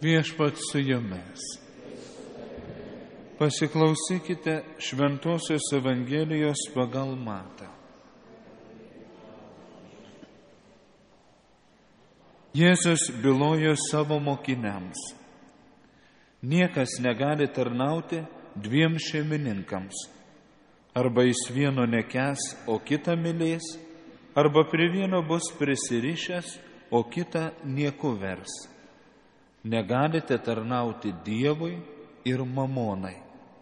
Viešpats su jumis. Pasiklausykite Šventosios Evangelijos pagal Matą. Jėzus bylojo savo mokiniams: niekas negali tarnauti dviem šeimininkams. Arba jis vieno nekęs, o kitą mylės, arba prie vieno bus prisirišęs, o kitą nieku vers. Negalite tarnauti Dievui ir mamonai.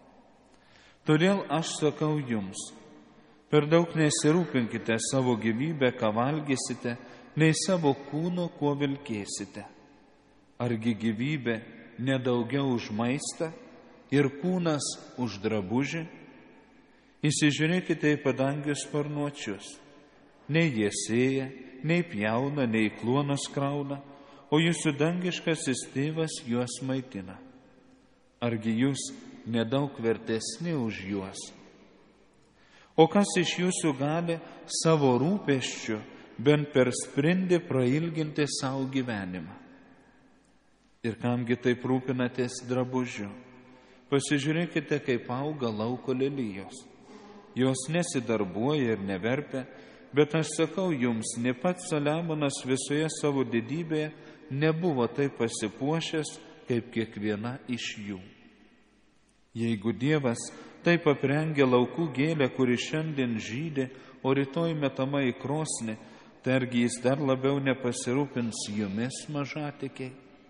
Todėl aš sakau jums, per daug nesirūpinkite savo gyvybę, ką valgysite, nei savo kūno, kuo vilkėsite. Argi gyvybė nedaugiau už maistą ir kūnas už drabužį? Įsižiūrėkite į padangių sparnuočius. Nei jie sėja, nei pjauna, nei kluonas krauna, o jūsų dangiškasis tėvas juos maitina. Argi jūs nedaug vertesni už juos? O kas iš jūsų gali savo rūpesčiu bent per sprindį prailginti savo gyvenimą? Ir kamgi taip rūpinatės drabužiu? Pasižiūrėkite, kaip auga lauko lelijos. Jos nesidarbuoja ir neverpia, bet aš sakau jums, ne pats Saliamonas visoje savo didybėje nebuvo taip pasipuošęs, kaip kiekviena iš jų. Jeigu Dievas taip aprengia laukų gėlę, kuri šiandien žydi, o rytoj metama į krosnį, tai argi jis dar labiau nepasirūpins jumis, mažatikiai?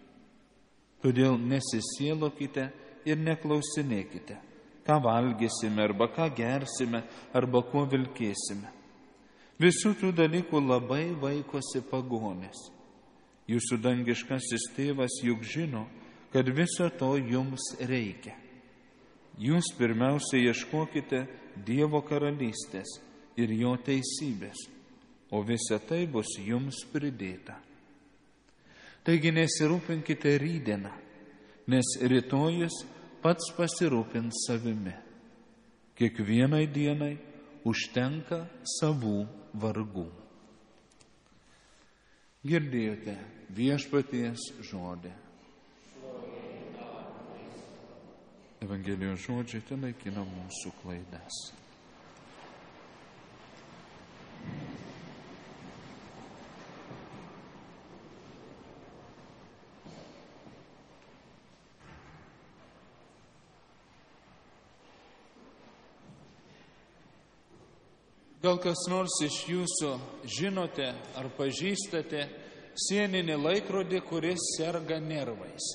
Todėl nesisielokite ir neklausinėkite, ką valgysime, arba ką gersime, arba kuo vilkėsime. Visų tų dalykų labai vaikosi pagonės. Jūsų dangiškasis tėvas juk žino, kad viso to jums reikia. Jūs pirmiausia ieškokite Dievo karalystės ir jo teisybės, o visa tai bus jums pridėta. Taigi nesirūpinkite rytdieną, nes rytojus pats pasirūpins savimi. Kiekvienai dienai užtenka savų vargų. Girdėjote viešpaties žodį. Evangelijos žodžiai tai naikina mūsų klaidas. Gal kas nors iš jūsų žinote ar pažįstate sieninį laikrodį, kuris serga nervais?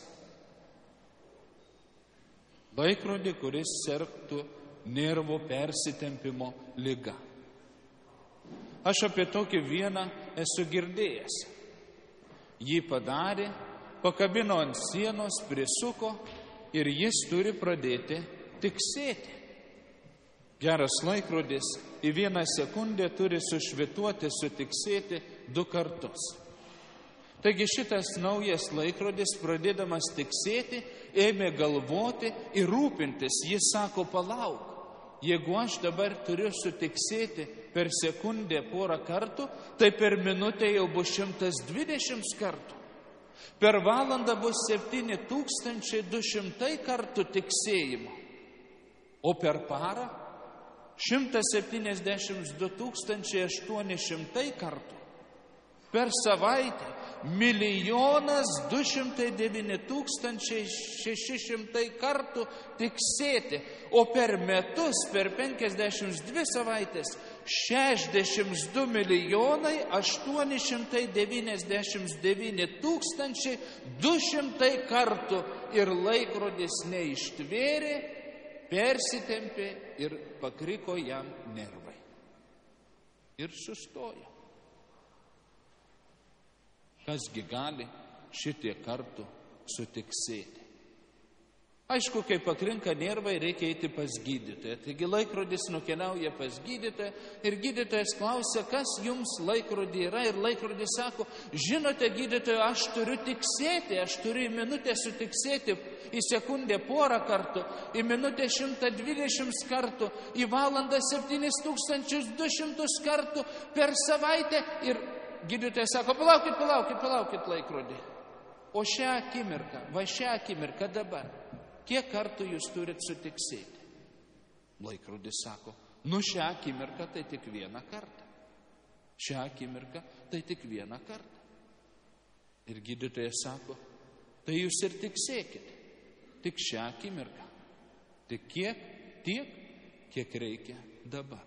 Laikrodį, kuris sergtų nervų persitempimo liga. Aš apie tokį vieną esu girdėjęs. Jį padarė, pakabino ant sienos, prisuko ir jis turi pradėti tiksėti. Geras laikrodis į 1 sekundę turi sušvituoti, sutiksėti 2 kartus. Taigi šitas naujas laikrodis, pradėdamas tiksėti, ėmė galvoti ir rūpintis. Jis sako, palauk, jeigu aš dabar turiu sutiksėti per sekundę 1 kartų, tai per minutę jau bus 120 kartų. Per valandą bus 7200 kartų tiksėjimo. O per parą 172 800 kartų. Per savaitę 1 209 600 kartų tiksėti, o per metus, per 52 savaitės, 62 899 200 kartų ir laikrodis neištvėrė, persitempė ir pakriko jam nervai. Ir sustojo. Kasgi gali šitiek kartų sutiksėti? Aišku, kai pakrinka nervai, reikia eiti pas gydytoją. Taigi laikrodis nukeliauja pas gydytoją ir gydytojas klausia, kas jums laikrodį yra. Ir laikrodis sako, žinote, gydytoja, aš turiu tiksėti, aš turiu į minutę sutiksėti, į sekundę 1 kartų, į minutę 120 kartų, į valandą 7200 kartų, per savaitę. Ir gydytojas sako, palaukit laikrodį. O šią akimirką dabar, kiek kartų jūs turit sutiksėti? Laikrodis sako, šią akimirką tai tik vieną kartą. Šią akimirką tai tik vieną kartą. Ir gydytojas sako, tai jūs ir tiksėkite, tik šią akimirką. Tik tiek, kiek reikia dabar.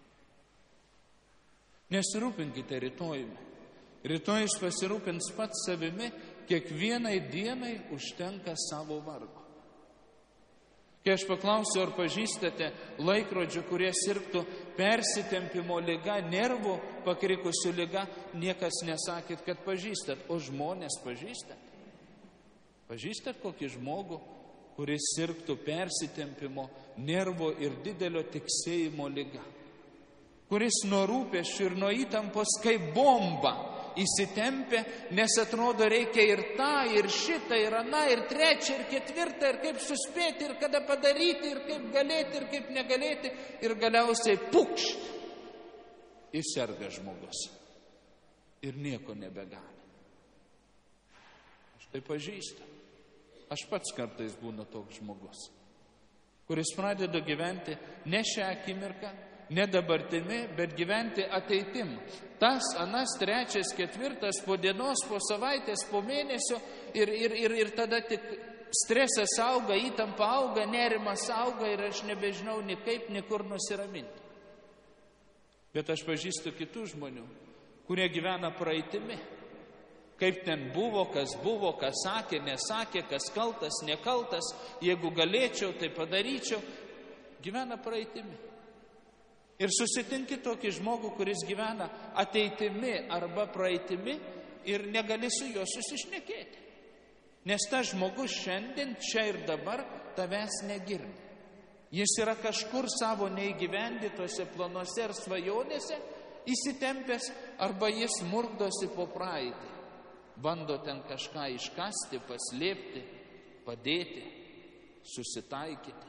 Nesirūpinkite rytojumi. Rytojus pasirūpins pats savimi, kiekvienai dienai užtenka savo vargo. Kai aš paklausiu, ar pažįstate laikrodžių, kurie sirgtų persitempimo liga, nervų pakrikusių liga, niekas nesakėt, kad pažįstat, o žmonės pažįstat. Pažįstat kokį žmogų, kuris sirgtų persitempimo, nervo ir didelio tiksėjimo liga, kuris nuo rūpesčių ir nuo įtampos kaip bomba įsitempia, nes atrodo reikia ir tą, ir šitą, ir aną, ir trečią, ir ketvirtą, ir kaip suspėti, ir kada padaryti, ir kaip galėti, ir kaip negalėti, ir galiausiai pukšt, įserga žmogus ir nieko nebegali. Aš tai pažįstu. Aš pats kartais būnu toks žmogus, kuris pradeda gyventi ne šią akimirką, ne dabartimi, bet gyventi ateitim. Tas, anas, trečias, ketvirtas, po dienos, po savaitės, po mėnesio ir tada tik stresas auga, įtampa auga, nerimas auga ir aš nebežinau ni kaip, ni kur nusiraminti. Bet aš pažįstu kitų žmonių, kurie gyvena praeitimi. Kaip ten buvo, kas sakė, nesakė, kas kaltas, nekaltas, jeigu galėčiau, tai padaryčiau. Gyvena praeitimi. Ir susitinki tokį žmogų, kuris gyvena ateitimi arba praeitimi ir negali su juo susišnekėti. Nes tas žmogus šiandien, čia ir dabar tavęs negirdi. Jis yra kažkur savo neįgyvendytose planuose ir svajonėse įsitempęs arba jis murkdosi po praeitį. Bando ten kažką iškasti, paslėpti, padėti, susitaikyti.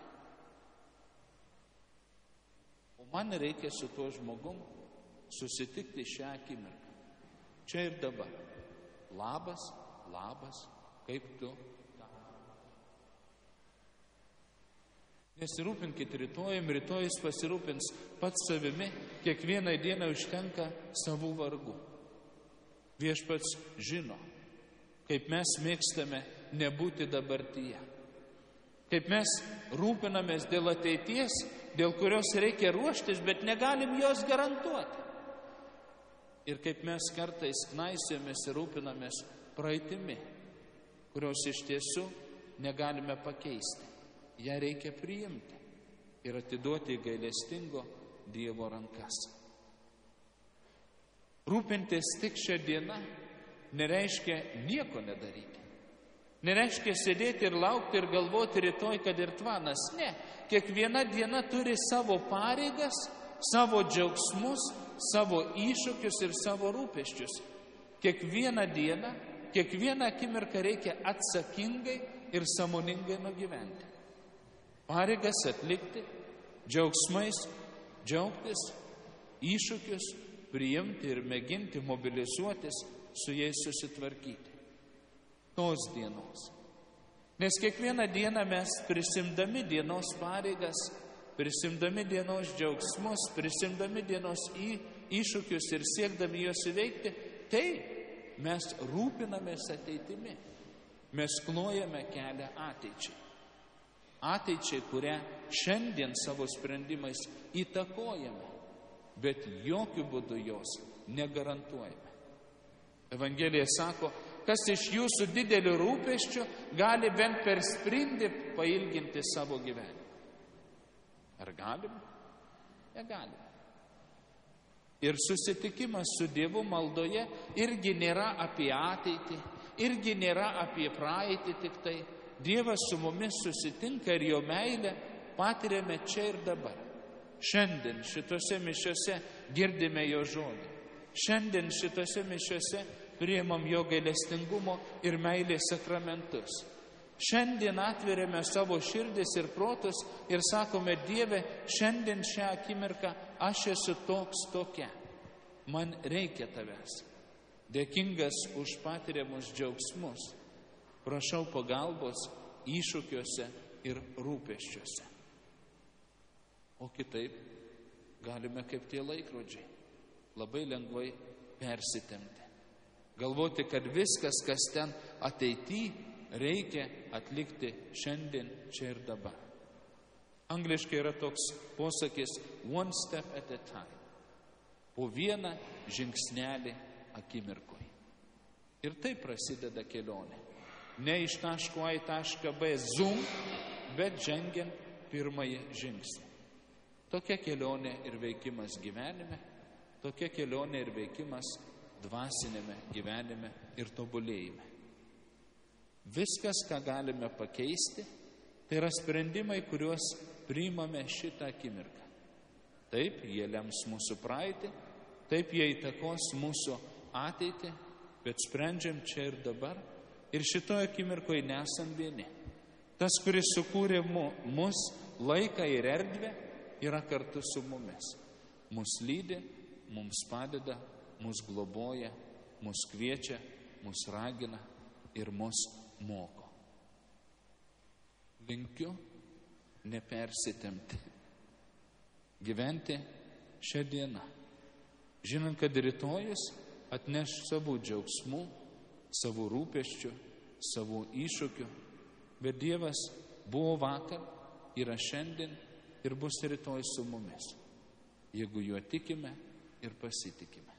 O man reikia su tuo žmogum susitikti šią akimirką. Čia ir dabar. Labas, kaip tu? Nesirūpinkit rytojus pasirūpins pats savimi, kiekvieną dieną užtenka savų vargų. Viešpats žino, kaip mes mėgstame nebūti dabartyje. Kaip mes rūpinamės dėl ateities, dėl kurios reikia ruoštis, bet negalim jos garantuoti. Ir kaip mes kartais knaisiojamės ir rūpinamės praeitimi, kurios iš tiesų negalime pakeisti. Ja reikia priimti ir atiduoti į gailestingo Dievo rankas. Rūpintis tik šią dieną nereiškia nieko nedaryti. Nereiškia sėdėti ir laukti ir galvoti rytoj, kad ir tvanas. Ne, kiekviena diena turi savo pareigas, savo džiaugsmus, savo iššūkius ir savo rūpesčius. Kiekvieną dieną, kiekvieną akimirką reikia atsakingai ir sąmoningai nugyventi. Pareigas atlikti, džiaugsmais džiaugtis, iššūkius priimti ir mėginti mobilizuotis, su jais susitvarkyti. Tos dienos. Nes kiekvieną dieną mes prisimdami dienos pareigas, prisimdami dienos džiaugsmus, prisimdami dienos iššūkius ir siekdami juos įveikti, tai mes rūpinamės ateitimi. Mes klojame kelią ateičiai. Ateičiai, kurią šiandien savo sprendimais įtakojame. Bet jokių būdų jos negarantuojame. Evangelija sako, kas iš jūsų didelių rūpesčių gali bent per sprindį pailginti savo gyvenimą. Ar galim? Negalim. Ir susitikimas su Dievu maldoje irgi nėra apie ateitį, irgi nėra apie praeitį tik tai. Dievas su mumis susitinka ir jo meilę patiriame čia ir dabar. Šiandien šitose mišiose girdime jo žodį. Šiandien šitose mišiose priimam jo gailestingumo ir meilės sakramentus. Šiandien atveriame savo širdis ir protus ir sakome, Dieve, šiandien šią akimirką aš esu toks tokia. Man reikia tavęs. Dėkingas už patiriamus džiaugsmus, prašau pagalbos iššūkiuose ir rūpesčiuose. O kitaip galime kaip tie laikrodžiai labai lengvai persitempti. Galvoti, kad viskas, kas ten ateityje, reikia atlikti šiandien, čia ir dabar. Angliškai yra toks posakis one step at a time. Po vieną žingsnelį akimirkoj. Ir taip prasideda kelionė. Ne iš taško A į tašką B zoom, bet žengiant pirmąjį žingsnį. Tokia kelionė ir veikimas gyvenime, tokia kelionė ir veikimas dvasinėme gyvenime ir tobulėjime. Viskas, ką galime pakeisti, tai yra sprendimai, kuriuos priimame šitą akimirką. Taip, jie lems mūsų praeitį, taip jie įtakos mūsų ateitį, bet sprendžiam čia ir dabar. Ir šitoje akimirkoje nesam vieni. Tas, kuris sukūrė mus, laiką ir erdvę, yra kartu su mumis. Mus lydi, mums padeda, mus globoja, mus kviečia, mus ragina ir mus moko. Linkiu nepersitempti. Gyventi šią dieną. Žinant, kad rytojus atneš savų džiaugsmų, savų rūpesčių, savų iššūkių. Bet Dievas buvo vakar, yra šiandien ir bus rytoj su mumis. Jeigu juo tikime ir pasitikime.